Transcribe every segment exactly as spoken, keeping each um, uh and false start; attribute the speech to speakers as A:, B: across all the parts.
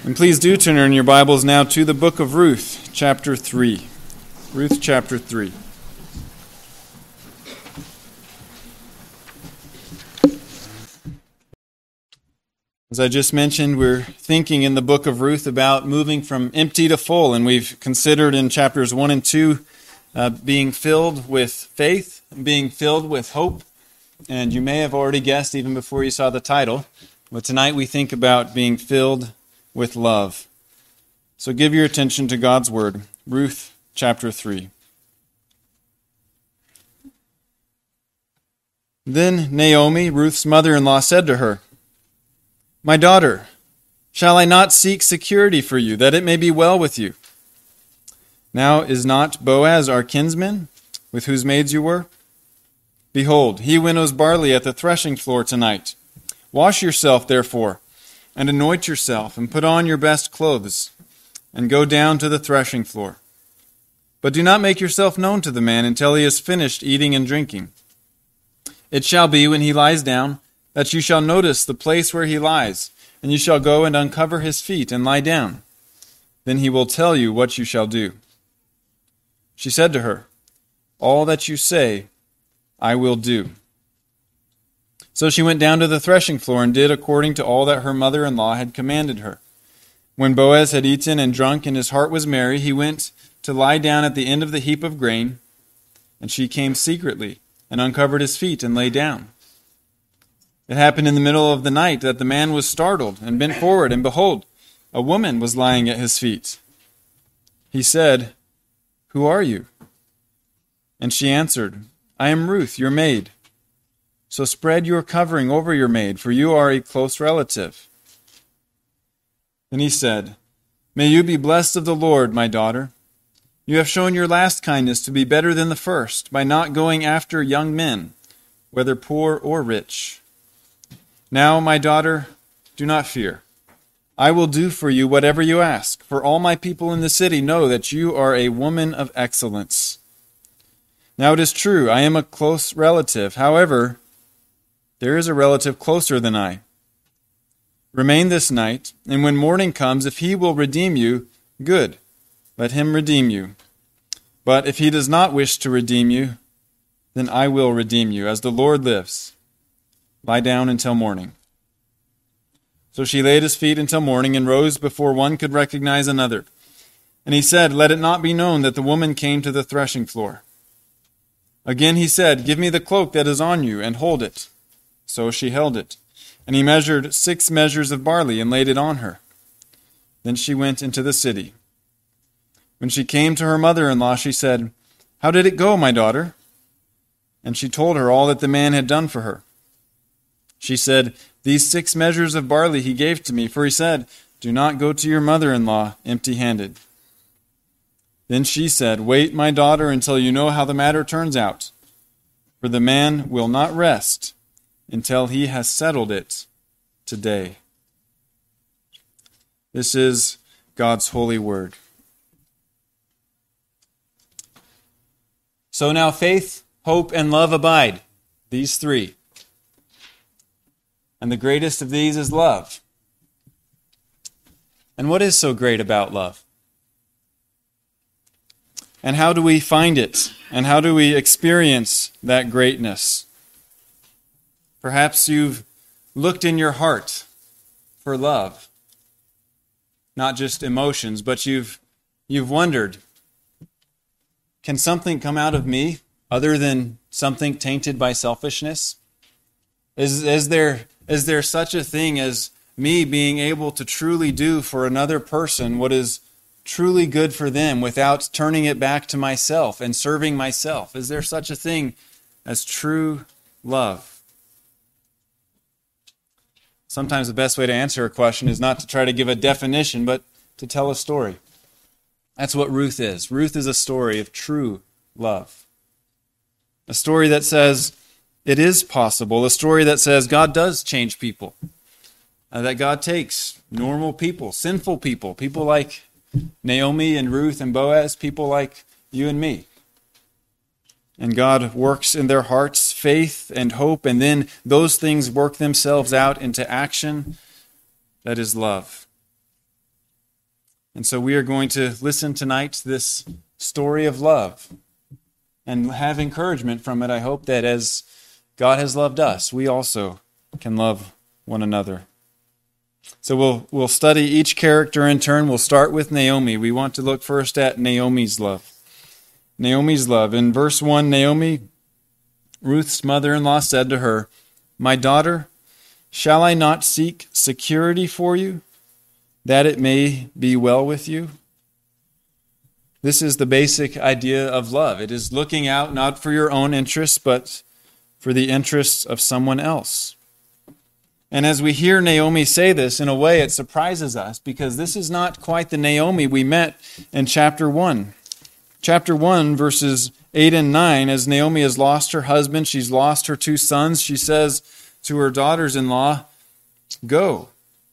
A: And please do turn in your Bibles now to the book of Ruth, chapter three. Ruth chapter three. As I just mentioned, we're thinking in the book of Ruth about moving from empty to full, and we've considered in chapters one and two uh, being filled with faith, being filled with hope, and you may have already guessed even before you saw the title, but tonight we think about being filled with love. So give your attention to God's word, Ruth chapter three. Then Naomi, Ruth's mother-in-law, said to her, "My daughter, shall I not seek security for you, that it may be well with you? Now is not Boaz our kinsman, with whose maids you were? Behold, he winnows barley at the threshing floor tonight. Wash yourself, therefore, and anoint yourself, and put on your best clothes, and go down to the threshing floor. But do not make yourself known to the man until he has finished eating and drinking. It shall be, when he lies down, that you shall notice the place where he lies, and you shall go and uncover his feet and lie down. Then he will tell you what you shall do." She said to her, "All that you say, I will do." So she went down to the threshing floor and did according to all that her mother-in-law had commanded her. When Boaz had eaten and drunk and his heart was merry, he went to lie down at the end of the heap of grain, and she came secretly and uncovered his feet and lay down. It happened in the middle of the night that the man was startled and bent forward, and behold, a woman was lying at his feet. He said, "Who are you?" And she answered, "I am Ruth, your maid. So spread your covering over your maid, for you are a close relative." Then he said, "May you be blessed of the Lord, my daughter. You have shown your last kindness to be better than the first, by not going after young men, whether poor or rich. Now, my daughter, do not fear. I will do for you whatever you ask, for all my people in the city know that you are a woman of excellence. Now it is true, I am a close relative. However, there is a relative closer than I. Remain this night, and when morning comes, if he will redeem you, good, let him redeem you. But if he does not wish to redeem you, then I will redeem you, as the Lord lives. Lie down until morning." So she lay at his feet until morning, and rose before one could recognize another. And he said, "Let it not be known that the woman came to the threshing floor." Again he said, "Give me the cloak that is on you, and hold it." So she held it. And he measured six measures of barley and laid it on her. Then she went into the city. When she came to her mother-in-law, she said, "How did it go, my daughter?" And she told her all that the man had done for her. She said, "These six measures of barley he gave to me, for he said, 'Do not go to your mother-in-law empty-handed.'" Then she said, "Wait, my daughter, until you know how the matter turns out, for the man will not rest until he has settled it today." This is God's holy word. So now faith, hope, and love abide, these three. And the greatest of these is love. And what is so great about love? And how do we find it? And how do we experience that greatness? Perhaps you've looked in your heart for love. Not just emotions, but you've you've wondered, can something come out of me other than something tainted by selfishness? Is, is there is there such a thing as me being able to truly do for another person what is truly good for them without turning it back to myself and serving myself? Is there such a thing as true love? Sometimes the best way to answer a question is not to try to give a definition, but to tell a story. That's what Ruth is. Ruth is a story of true love. A story that says it is possible. A story that says God does change people. Uh, that God takes normal people, sinful people, people like Naomi and Ruth and Boaz, people like you and me. And God works in their hearts faith and hope, and then those things work themselves out into action that is love. And so we are going to listen tonight to this story of love and have encouragement from it. I hope that as God has loved us, we also can love one another. So we'll we'll study each character in turn. We'll start with Naomi. We want to look first at Naomi's love. Naomi's love. In verse one, Naomi, Ruth's mother-in-law, said to her, "My daughter, shall I not seek security for you, that it may be well with you?" This is the basic idea of love. It is looking out not for your own interests, but for the interests of someone else. And as we hear Naomi say this, in a way it surprises us, because this is not quite the Naomi we met in chapter one. Chapter one, verses eight and nine, as Naomi has lost her husband, she's lost her two sons, she says to her daughters-in-law, "Go,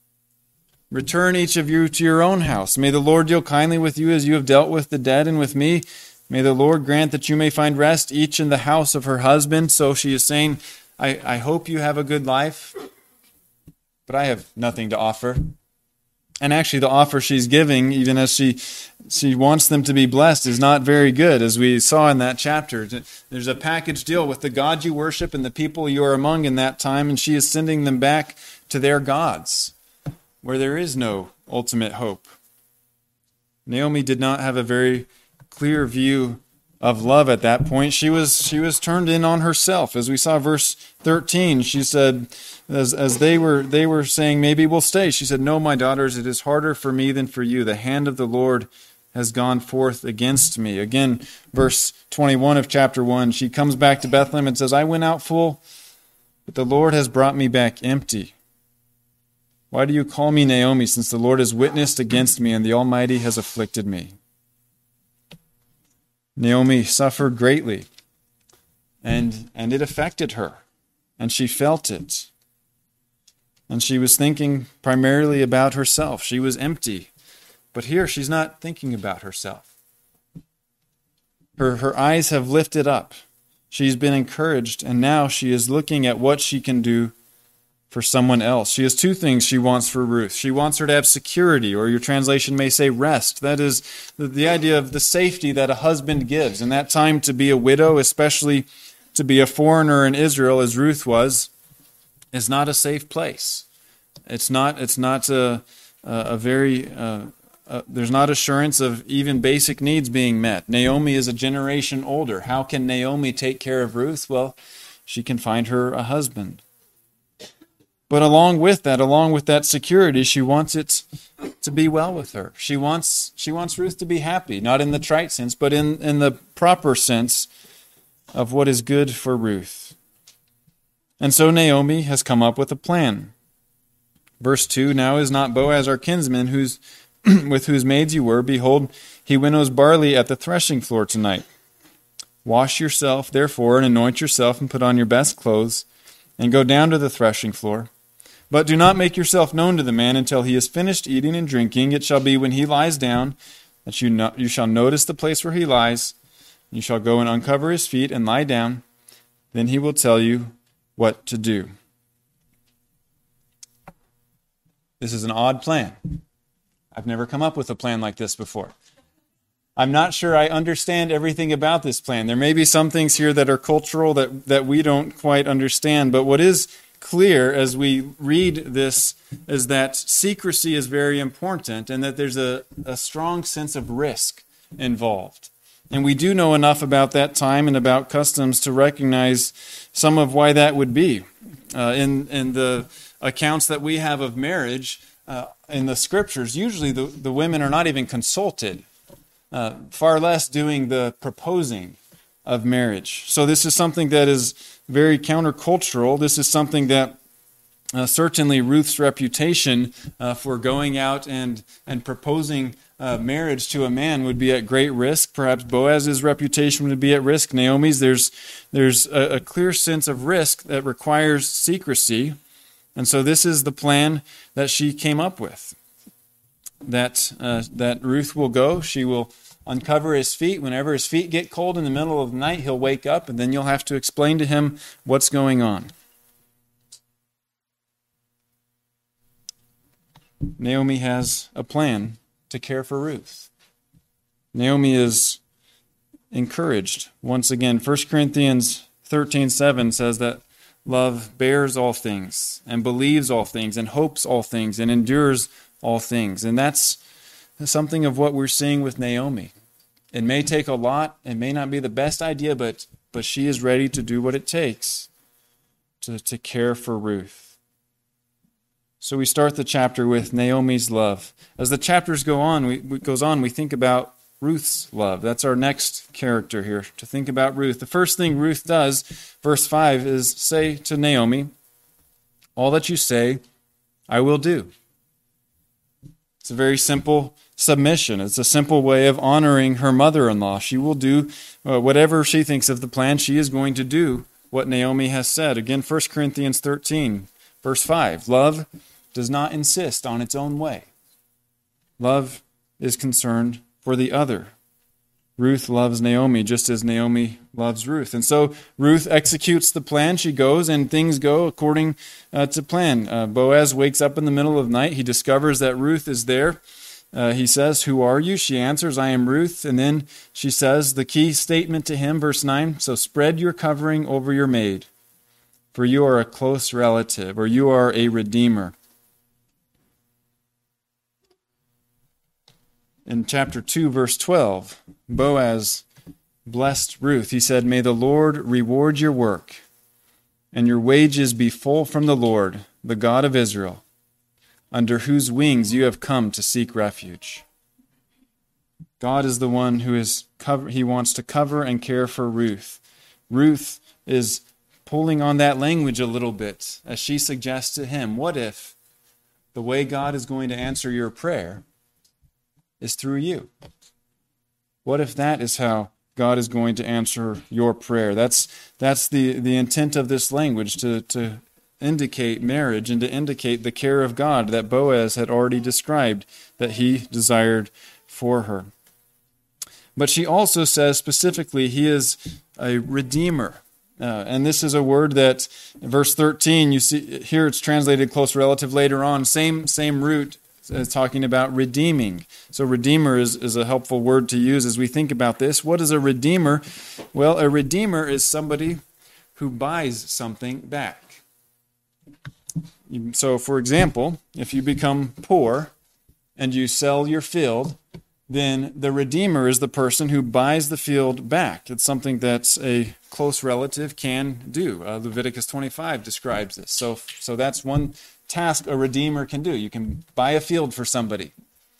A: return each of you to your own house. May the Lord deal kindly with you as you have dealt with the dead and with me. May the Lord grant that you may find rest, each in the house of her husband." So she is saying, I, I hope you have a good life, but I have nothing to offer. And actually the offer she's giving, even as she she wants them to be blessed, is not very good, as we saw in that chapter. There's a package deal with the God you worship and the people you are among in that time, and she is sending them back to their gods, where there is no ultimate hope. Naomi did not have a very clear view of love at that point. She was she was turned in on herself. As we saw verse thirteen, she said, as as they were they were saying, "Maybe we'll stay," she said, "No, my daughters, it is harder for me than for you. The hand of the Lord has gone forth against me." Again, verse twenty-one of chapter one, she comes back to Bethlehem and says, "I went out full, but the Lord has brought me back empty. Why do you call me Naomi, since the Lord has witnessed against me and the Almighty has afflicted me?" Naomi suffered greatly, and, and it affected her, and she felt it. And she was thinking primarily about herself. She was empty. But here she's not thinking about herself. Her, her eyes have lifted up. She's been encouraged, and now she is looking at what she can do for someone else. She has two things she wants for Ruth. She wants her to have security, or your translation may say rest. That is the, the idea of the safety that a husband gives. In that time, to be a widow, especially to be a foreigner in Israel, as Ruth was, is not a safe place. It's not. It's not a, a very. Uh, uh, there's not assurance of even basic needs being met. Naomi is a generation older. How can Naomi take care of Ruth? Well, she can find her a husband. But along with that, along with that security, she wants it to be well with her. She wants she wants Ruth to be happy, not in the trite sense, but in, in the proper sense of what is good for Ruth. And so Naomi has come up with a plan. Verse two, "Now is not Boaz our kinsman, whose with whose maids you were? Behold, he winnows barley at the threshing floor tonight. Wash yourself, therefore, and anoint yourself, and put on your best clothes, and go down to the threshing floor. But do not make yourself known to the man until he has finished eating and drinking. It shall be when he lies down that you no- you shall notice the place where he lies. You shall go and uncover his feet and lie down. Then he will tell you what to do." This is an odd plan. I've never come up with a plan like this before. I'm not sure I understand everything about this plan. There may be some things here that are cultural that, that we don't quite understand, but what is clear as we read this is that secrecy is very important and that there's a, a strong sense of risk involved. And we do know enough about that time and about customs to recognize some of why that would be. Uh, in, in the accounts that we have of marriage uh, in the scriptures, usually the, the women are not even consulted. Uh, far less doing the proposing of marriage. So this is something that is very countercultural. This is something that uh, certainly Ruth's reputation uh, for going out and, and proposing uh, marriage to a man would be at great risk. Perhaps Boaz's reputation would be at risk. Naomi's, there's, there's a, a clear sense of risk that requires secrecy. And so this is the plan that she came up with. That uh, that Ruth will go. She will uncover his feet. Whenever his feet get cold in the middle of the night, he'll wake up, and then you'll have to explain to him what's going on. Naomi has a plan, to care for Ruth. Naomi is encouraged. Once again, First Corinthians thirteen seven says that love bears all things and believes all things and hopes all things and endures all things. And that's something of what we're seeing with Naomi. It may take a lot. It may not be the best idea, but, but she is ready to do what it takes to, to care for Ruth. So we start the chapter with Naomi's love. As the chapters go on, we, we goes on, we think about Ruth's love. That's our next character here, to think about Ruth. The first thing Ruth does, verse five, is say to Naomi, "All that you say, I will do." It's a very simple submission. It's a simple way of honoring her mother-in-law. She will do uh, whatever she thinks of the plan. She is going to do what Naomi has said. Again, First Corinthians thirteen, verse five. Love does not insist on its own way. Love is concerned for the other. Ruth loves Naomi just as Naomi loves Ruth. And so Ruth executes the plan. She goes and things go according uh, to plan. Uh, Boaz wakes up in the middle of the night. He discovers that Ruth is there. Uh, he says, "Who are you?" She answers, "I am Ruth." And then she says the key statement to him, verse nine, "So spread your covering over your maid, for you are a close relative," or "you are a redeemer." In chapter two, verse twelve, Boaz blessed Ruth. He said, "May the Lord reward your work, and your wages be full from the Lord, the God of Israel, under whose wings you have come to seek refuge." God is the one who is cover, he wants to cover and care for Ruth. Ruth is pulling on that language a little bit as she suggests to him, what if the way God is going to answer your prayer is through you? What if that is how God is going to answer your prayer? That's that's the, the intent of this language, to, to indicate marriage and to indicate the care of God that Boaz had already described that he desired for her. But she also says specifically he is a redeemer. Uh, and this is a word that, in verse thirteen, you see here it's translated close relative later on, same same root, is talking about redeeming. So redeemer is, is a helpful word to use as we think about this. What is a redeemer? Well, a redeemer is somebody who buys something back. So, for example, if you become poor and you sell your field, then the redeemer is the person who buys the field back. It's something that a close relative can do. Uh, Leviticus twenty-five describes this. So, so that's one task a redeemer can do. You can buy a field for somebody.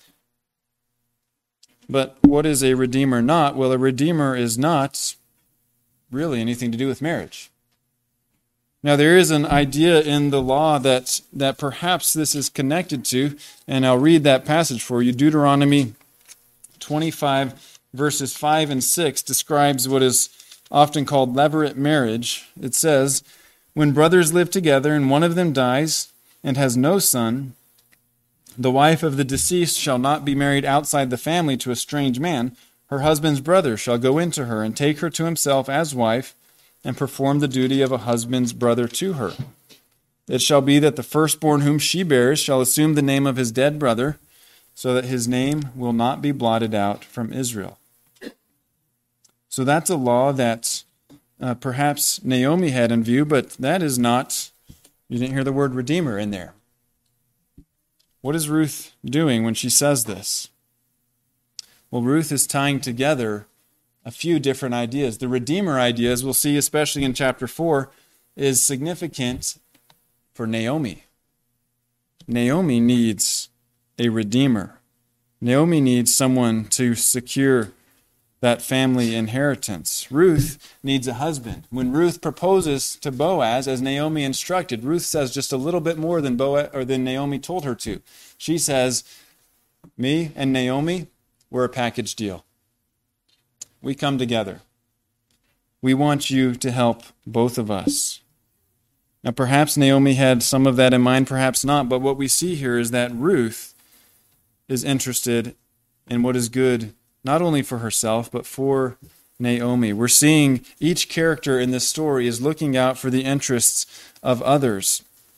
A: But what is a redeemer not? Well, a redeemer is not really anything to do with marriage. Now, there is an idea in the law that, that perhaps this is connected to, and I'll read that passage for you. Deuteronomy twenty-five, verses five and six describes what is often called levirate marriage. It says, "When brothers live together and one of them dies and has no son, the wife of the deceased shall not be married outside the family to a strange man. Her husband's brother shall go into her and take her to himself as wife and perform the duty of a husband's brother to her. It shall be that the firstborn whom she bears shall assume the name of his dead brother, so that his name will not be blotted out from Israel." So that's a law that uh, perhaps Naomi had in view, but that is not, you didn't hear the word redeemer in there. What is Ruth doing when she says this? Well, Ruth is tying together a few different ideas. The redeemer idea, as we'll see especially in chapter four, is significant for Naomi. Naomi needs a redeemer. Naomi needs someone to secure that family inheritance. Ruth needs a husband. When Ruth proposes to Boaz, as Naomi instructed, Ruth says just a little bit more than Boaz or than Naomi told her to. She says, "Me and Naomi, we're a package deal. We come together. We want you to help both of us." Now, perhaps Naomi had some of that in mind, perhaps not, but what we see here is that Ruth is interested in what is good, not only for herself, but for Naomi. We're seeing each character in this story is looking out for the interests of others.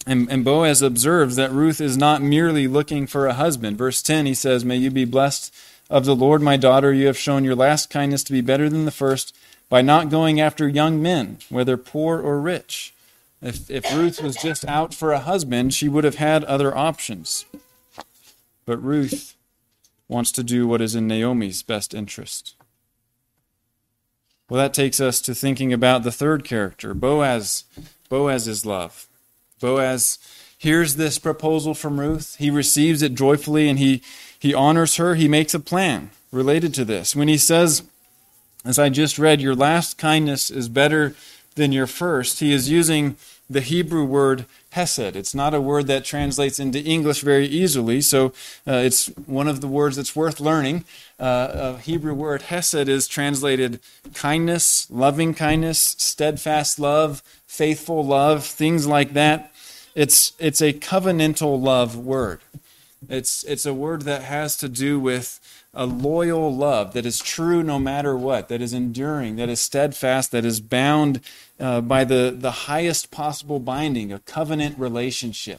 A: And, and Boaz observes that Ruth is not merely looking for a husband. Verse ten, he says, "May you be blessed of the Lord, my daughter. You have shown your last kindness to be better than the first by not going after young men, whether poor or rich." If, if Ruth was just out for a husband, she would have had other options. But Ruth wants to do what is in Naomi's best interest. Well, that takes us to thinking about the third character, Boaz. Boaz's love. Boaz hears this proposal from Ruth. He receives it joyfully, and he, he honors her. He makes a plan related to this. When he says, as I just read, your last kindness is better than your first, he is using the Hebrew word hesed. It's not a word that translates into English very easily, so uh, it's one of the words that's worth learning. Uh, a Hebrew word hesed is translated kindness, loving kindness, steadfast love, faithful love, things like that. It's it's a covenantal love word. It's it's a word that has to do with a loyal love that is true no matter what, that is enduring, that is steadfast, that is bound uh, by the, the highest possible binding, a covenant relationship.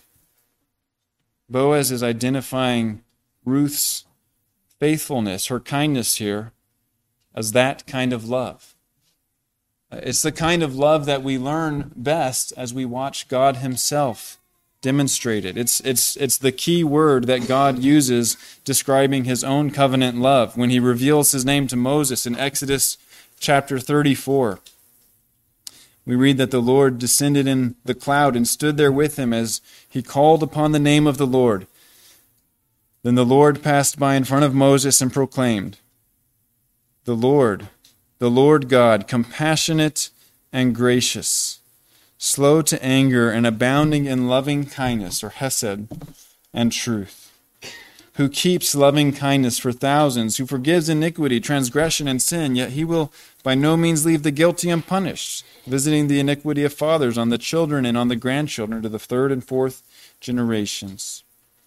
A: Boaz is identifying Ruth's faithfulness, her kindness here, as that kind of love. It's the kind of love that we learn best as we watch God himself demonstrated. It's it's it's the key word that God uses describing his own covenant love when he reveals his name to Moses in Exodus chapter thirty-four. We read that the Lord descended in the cloud and stood there with him as he called upon the name of the Lord. Then the Lord passed by in front of Moses and proclaimed, "The Lord, the Lord God, compassionate and gracious, slow to anger and abounding in loving kindness," or hesed, "and truth, who keeps loving kindness for thousands, who forgives iniquity, transgression, and sin, yet he will by no means leave the guilty unpunished, visiting the iniquity of fathers on the children and on the grandchildren to the third and fourth generations."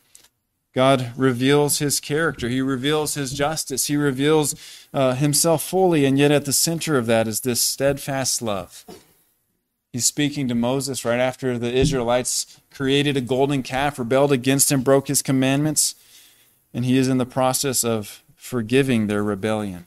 A: God reveals his character. He reveals his justice. He reveals uh, himself fully, and yet at the center of that is this steadfast love. He's speaking to Moses right after the Israelites created a golden calf, rebelled against him, broke his commandments, and he is in the process of forgiving their rebellion.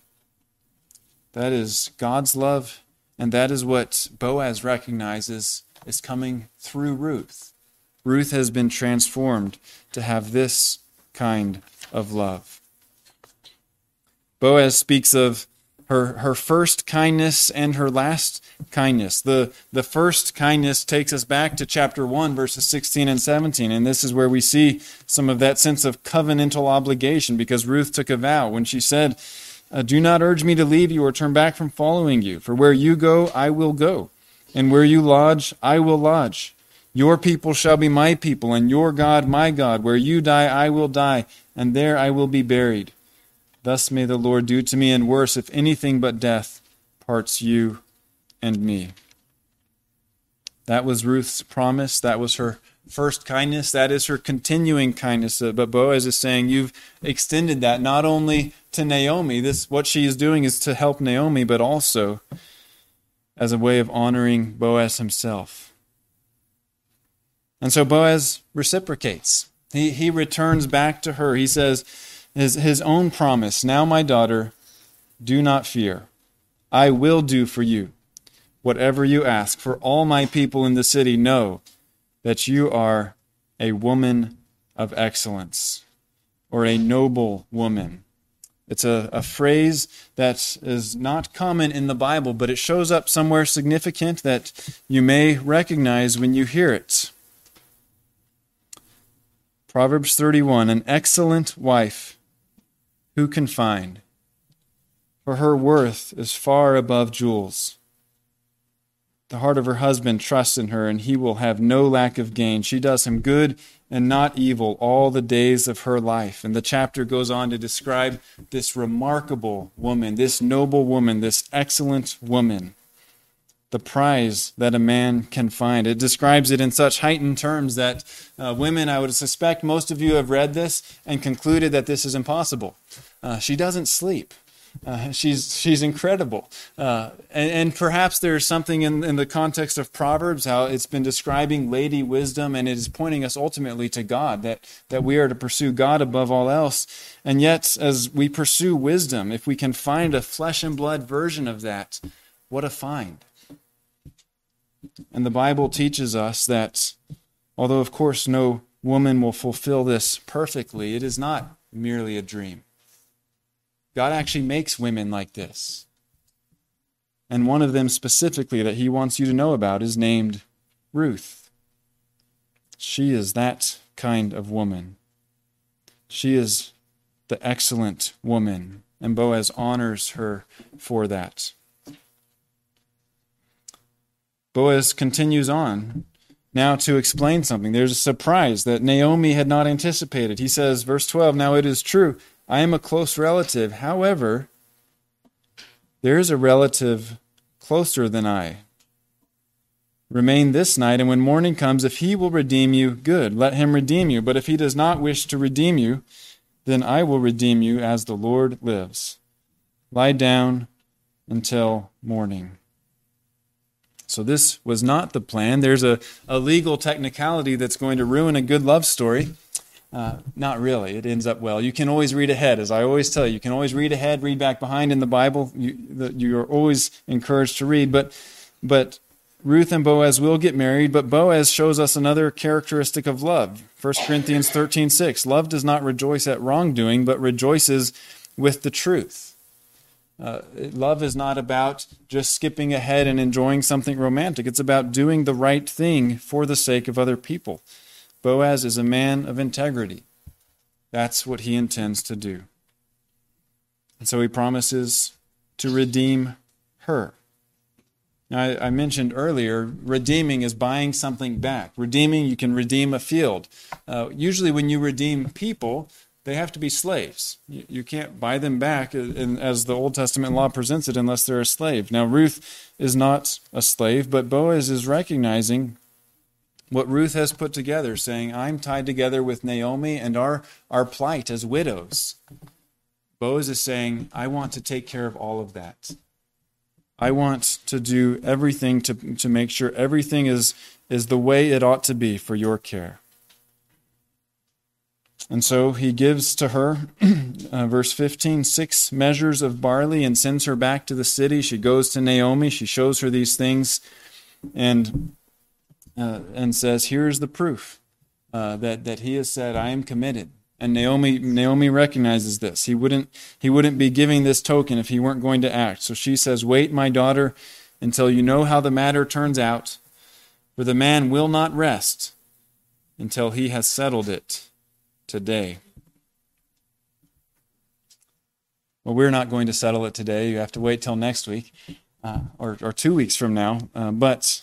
A: That is God's love, and that is what Boaz recognizes is coming through Ruth. Ruth has been transformed to have this kind of love. Boaz speaks of her, her first kindness and her last kindness. The, the first kindness takes us back to chapter one, verses sixteen and seventeen, and this is where we see some of that sense of covenantal obligation, because Ruth took a vow when she said, "Do not urge me to leave you or turn back from following you, for where you go, I will go, and where you lodge, I will lodge. Your people shall be my people, and your God my God. Where you die, I will die, and there I will be buried. Thus may the Lord do to me, and worse, if anything but death parts you and me." That was Ruth's promise. That was her first kindness. That is her continuing kindness. But Boaz is saying, you've extended that not only to Naomi. This, what she is doing is to help Naomi, but also as a way of honoring Boaz himself. And so Boaz reciprocates. He he returns back to her. He says his, his own promise, "Now, my daughter, do not fear. I will do for you whatever you ask, for all my people in the city know that you are a woman of excellence," or a noble woman. It's a, a phrase that is not common in the Bible, but it shows up somewhere significant that you may recognize when you hear it. Proverbs thirty-one, "An excellent wife who can find? For her worth is far above jewels. The heart of her husband trusts in her, and he will have no lack of gain. She does him good and not evil all the days of her life." And the chapter goes on to describe this remarkable woman, this noble woman, this excellent woman, the prize that a man can find. It describes it in such heightened terms that uh, women, I would suspect most of you have read this and concluded that this is impossible. Uh, she doesn't sleep. Uh, she's she's incredible. Uh, and, and perhaps there's something in, in the context of Proverbs, how it's been describing Lady Wisdom, and it is pointing us ultimately to God, that, that we are to pursue God above all else. And yet, as we pursue wisdom, if we can find a flesh and blood version of that, what a find. And the Bible teaches us that, although of course no woman will fulfill this perfectly, it is not merely a dream. God actually makes women like this. And one of them specifically that he wants you to know about is named Ruth. She is that kind of woman. She is the excellent woman, and Boaz honors her for that. Boaz continues on now to explain something. There's a surprise that Naomi had not anticipated. He says, verse twelve, "Now it is true, I am a close relative. However, there is a relative closer than I. Remain this night, and when morning comes, if he will redeem you, good, let him redeem you. But if he does not wish to redeem you, then I will redeem you as the Lord lives. Lie down until morning." So this was not the plan. There's a, a legal technicality that's going to ruin a good love story. Uh, not really. It ends up well. You can always read ahead, as I always tell you. You can always read ahead, read back behind in the Bible. You, the, you're always encouraged to read. But, but Ruth and Boaz will get married, but Boaz shows us another characteristic of love. First Corinthians thirteen six, "Love does not rejoice at wrongdoing, but rejoices with the truth." Uh, love is not about just skipping ahead and enjoying something romantic. It's about doing the right thing for the sake of other people. Boaz is a man of integrity. That's what he intends to do. And so he promises to redeem her. Now, I, I mentioned earlier, redeeming is buying something back. Redeeming, you can redeem a field. Uh, usually when you redeem people, they have to be slaves. You, you can't buy them back in, as the Old Testament law presents it unless they're a slave. Now, Ruth is not a slave, but Boaz is recognizing what Ruth has put together, saying, I'm tied together with Naomi and our, our plight as widows. Boaz is saying, I want to take care of all of that. I want to do everything to, to make sure everything is, is the way it ought to be for your care. And so he gives to her, uh, verse fifteen, six measures of barley and sends her back to the city. She goes to Naomi. She shows her these things and uh, and says, here's the proof uh, that, that he has said, I am committed. And Naomi Naomi recognizes this. He wouldn't, he wouldn't be giving this token if he weren't going to act. So she says, wait, my daughter, until you know how the matter turns out, for the man will not rest until he has settled it today. Well, we're not going to settle it today. You have to wait till next week uh, or, or two weeks from now. Uh, but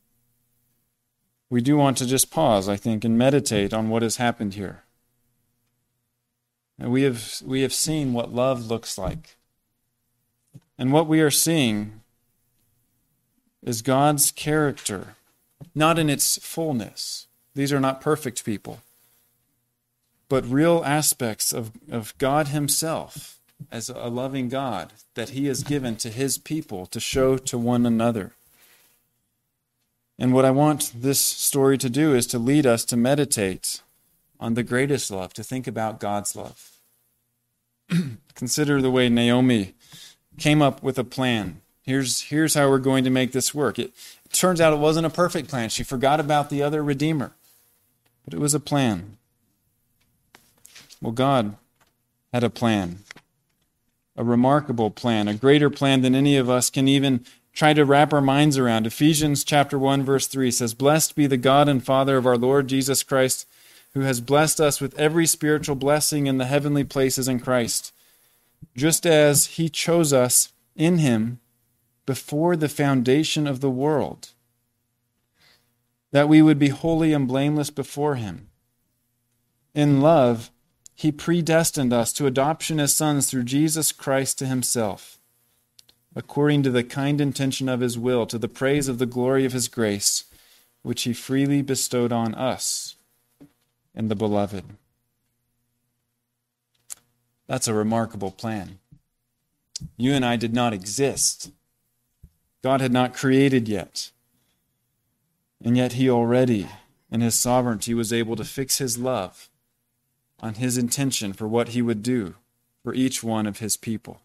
A: we do want to just pause, I think, and meditate on what has happened here. And we have we have seen what love looks like. And what we are seeing is God's character, not in its fullness. These are not perfect people, but real aspects of, of God himself as a loving God that he has given to his people to show to one another. And what I want this story to do is to lead us to meditate on the greatest love, to think about God's love. Consider the way Naomi came up with a plan. Here's, here's how we're going to make this work. It, it turns out it wasn't a perfect plan. She forgot about the other Redeemer, but it was a plan. Well, God had a plan, a remarkable plan, a greater plan than any of us can even try to wrap our minds around. Ephesians chapter one, verse three says, Blessed be the God and Father of our Lord Jesus Christ, who has blessed us with every spiritual blessing in the heavenly places in Christ, just as he chose us in him before the foundation of the world, that we would be holy and blameless before him. In love, he predestined us to adoption as sons through Jesus Christ to himself, according to the kind intention of his will, to the praise of the glory of his grace, which he freely bestowed on us in the Beloved. That's a remarkable plan. You and I did not exist. God had not created yet. And yet he already, in his sovereignty, was able to fix his love on his intention for what he would do for each one of his people.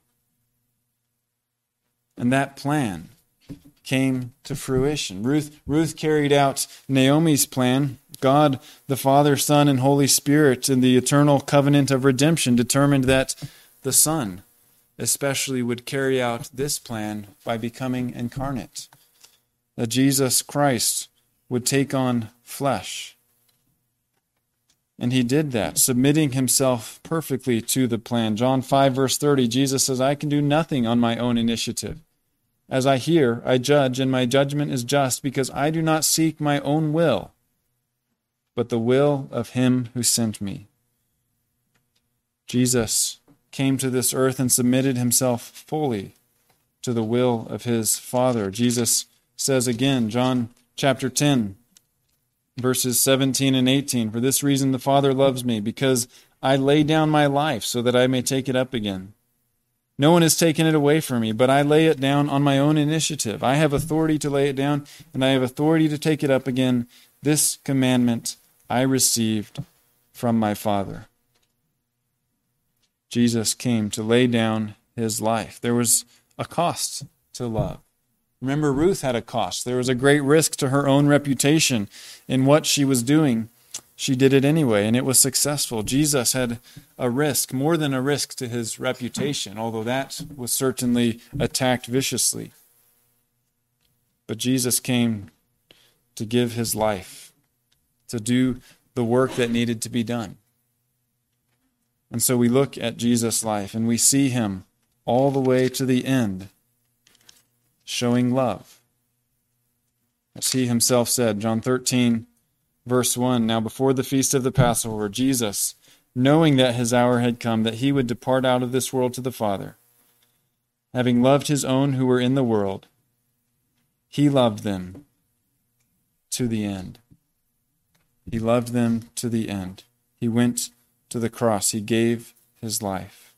A: And that plan came to fruition. Ruth, Ruth carried out Naomi's plan. God, the Father, Son, and Holy Spirit, in the eternal covenant of redemption, determined that the Son especially would carry out this plan by becoming incarnate, that Jesus Christ would take on flesh. And he did that, submitting himself perfectly to the plan. John five, verse thirty, Jesus says, I can do nothing on my own initiative. As I hear, I judge, and my judgment is just, because I do not seek my own will, but the will of him who sent me. Jesus came to this earth and submitted himself fully to the will of his Father. Jesus says again, John chapter ten, verses seventeen and eighteen, for this reason the Father loves me, because I lay down my life so that I may take it up again. No one has taken it away from me, but I lay it down on my own initiative. I have authority to lay it down, and I have authority to take it up again. This commandment I received from my Father. Jesus came to lay down his life. There was a cost to love. Remember, Ruth had a cost. There was a great risk to her own reputation in what she was doing. She did it anyway, and it was successful. Jesus had a risk, more than a risk to his reputation, although that was certainly attacked viciously. But Jesus came to give his life, to do the work that needed to be done. And so we look at Jesus' life, and we see him all the way to the end, showing love. As he himself said, John thirteen, verse one, now before the feast of the Passover, Jesus, knowing that his hour had come, that he would depart out of this world to the Father, having loved his own who were in the world, he loved them to the end. He loved them to the end. He went to the cross. He gave his life.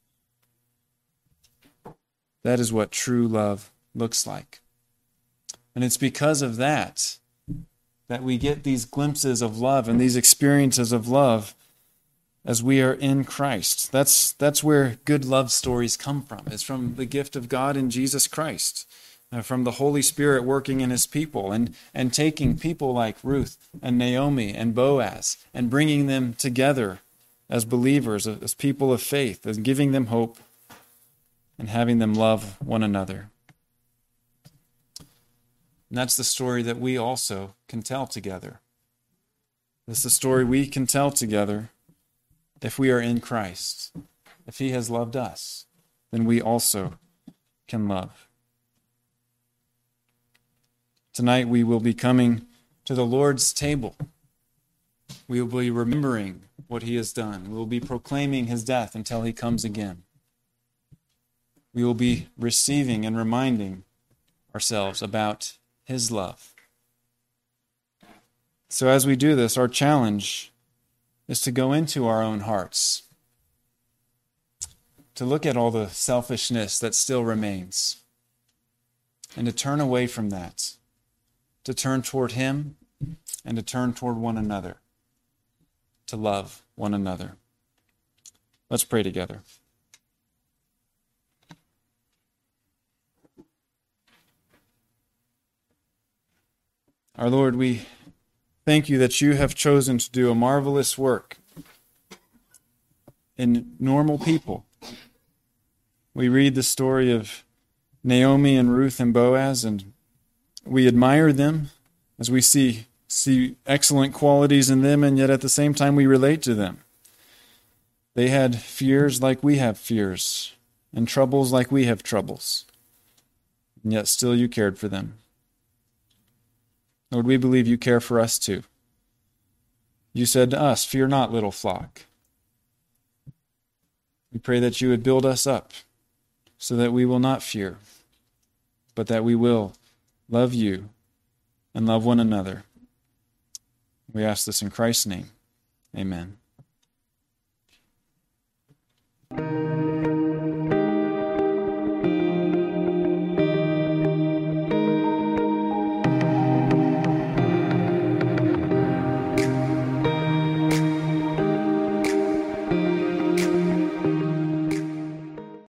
A: That is what true love looks like. And it's because of that that we get these glimpses of love and these experiences of love as we are in Christ. That's, that's where good love stories come from. It's from the gift of God in Jesus Christ, uh, from the Holy Spirit working in his people and, and taking people like Ruth and Naomi and Boaz and bringing them together as believers, as people of faith, as giving them hope and having them love one another. And that's the story that we also can tell together. It's the story we can tell together if we are in Christ. If he has loved us, then we also can love. Tonight we will be coming to the Lord's table. We will be remembering what he has done. We will be proclaiming his death until he comes again. We will be receiving and reminding ourselves about his love. So as we do this, our challenge is to go into our own hearts, to look at all the selfishness that still remains, and to turn away from that, to turn toward him, and to turn toward one another, to love one another. Let's pray together. Our Lord, we thank you that you have chosen to do a marvelous work in normal people. We read the story of Naomi and Ruth and Boaz, and we admire them as we see, see excellent qualities in them, and yet at the same time we relate to them. They had fears like we have fears, and troubles like we have troubles, and yet still you cared for them. Lord, we believe you care for us too. You said to us, fear not, little flock. We pray that you would build us up so that we will not fear, but that we will love you and love one another. We ask this in Christ's name. Amen.